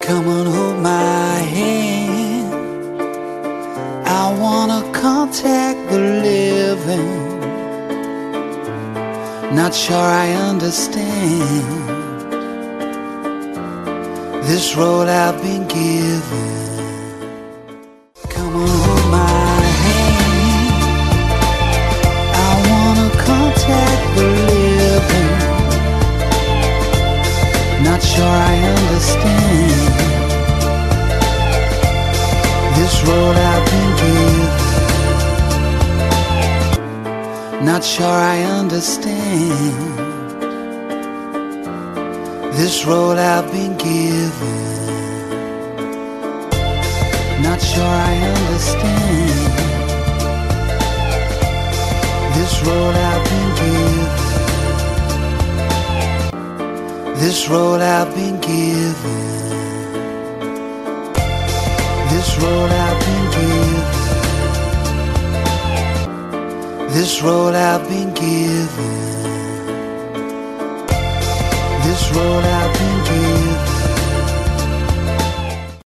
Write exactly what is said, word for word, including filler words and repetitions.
Come on, hold my hand. I wanna contact the living. Not sure I understand this road I've been given. Come on, hold my hand. I wanna contact the living. Not sure I understand this road I've been given. Not sure I understand this road I've been given. Not sure I understand this road I've been given. This road I've been given. This road I've been given. This road I've been given. This road I've been given.